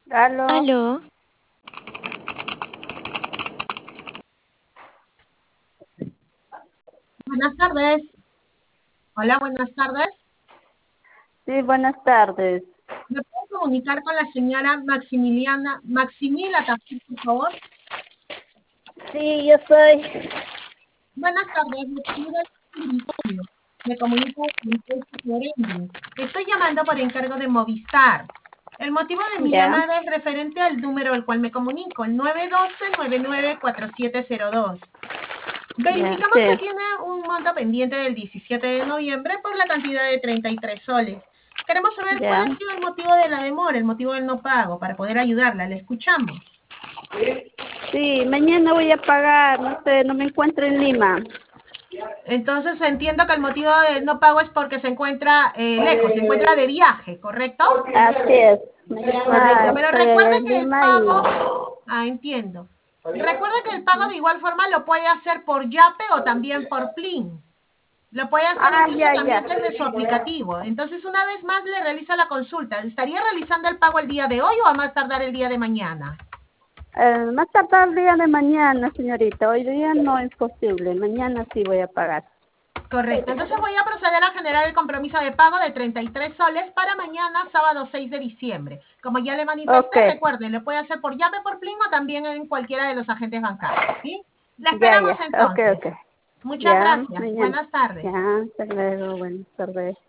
Aló, Aló, Buenas tardes. Hola, buenas tardes. sí, buenas tardes. ¿Me puedo comunicar con la señora Maximila Tafur, por favor? Sí, yo soy. Buenas tardes, me saluda el Gregorio. Me comunico con Empresa Florendi. Estoy llamando por encargo de Movistar. El motivo de mi Ya, llamada es referente al número al cual me comunico, el 912-994702. ya, Verificamos que sí. tiene un monto pendiente del 17 de noviembre por la cantidad de 33 soles. Queremos saber cuál Ya. ha sido el motivo de la demora, el motivo del no pago, para poder ayudarla. Le escuchamos. Sí, mañana voy a pagar, no sé, no me encuentro en Lima. Entonces entiendo que el motivo del no pago es porque se encuentra lejos, se encuentra de viaje, ¿correcto? Así es. Correcto, Mañana pero estoy recuerde allá en que el Lima y... pago, entiendo. Recuerde que el pago de igual forma lo puede hacer por Yape o también por Plin. Lo puede hacer Ah, incluso ya, ya. también desde su aplicativo. Entonces, una vez más le realiza la consulta. ¿Estaría realizando el pago el día de hoy o a más tardar el día de mañana? Más tarde el día de mañana, señorita. Hoy día no es posible. Mañana sí voy a pagar. Correcto. Entonces voy a proceder a generar el compromiso de pago de 33 soles para mañana, sábado 6 de diciembre. Como ya le Ok, manifesté, recuerde, lo puede hacer por llave, por Plin o también en cualquiera de los agentes bancarios, ¿sí? La ya, ya. esperamos Ok, ok. entonces. Muchas Ya, gracias. mañana. Buenas Ya, tardes. hasta luego. Buenas tardes.